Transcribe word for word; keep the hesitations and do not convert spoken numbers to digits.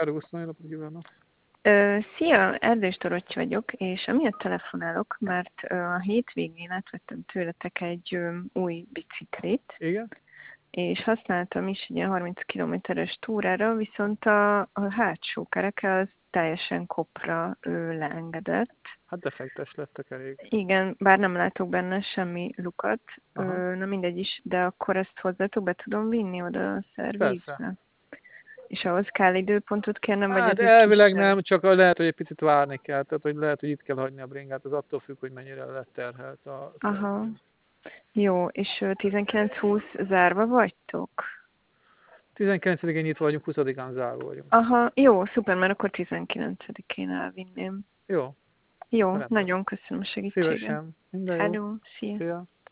Szervusz, nagyon napot kívánok. Ö, szia, Erdős Dorotty vagyok, és amiatt telefonálok, mert ö, a hétvégén átvettem tőletek egy ö, új biciklit, Igen? és használtam is egy ilyen harminc kilométeres túrára, viszont a, a hátsó kereke az teljesen kopra ö, leengedett. Hát defektes lettek elég. Igen, bár nem látok benne semmi lukat, Aha. ö, na mindegy is, de akkor ezt hozzátok be tudom vinni oda a szervizbe? Persze. És ahhoz kell időpontot kérnem, vagy Hát ez egy elvileg kisebb? nem, csak lehet, hogy egy picit várni kell, tehát hogy lehet, hogy itt kell hagyni a bringát, az attól függ, hogy mennyire lett terhelt a Aha. szervizet. Jó, és tizenkilenc húsz zárva vagytok? tizenkilencedikén nyitva vagyunk, huszadikán zárva vagyunk. Aha, jó, szuper, mert akkor tizenkilencedikén elvinném. Jó. Jó, Rendben. nagyon köszönöm a segítséget. Szívesen. Minden jó. Hello, szia. Szia.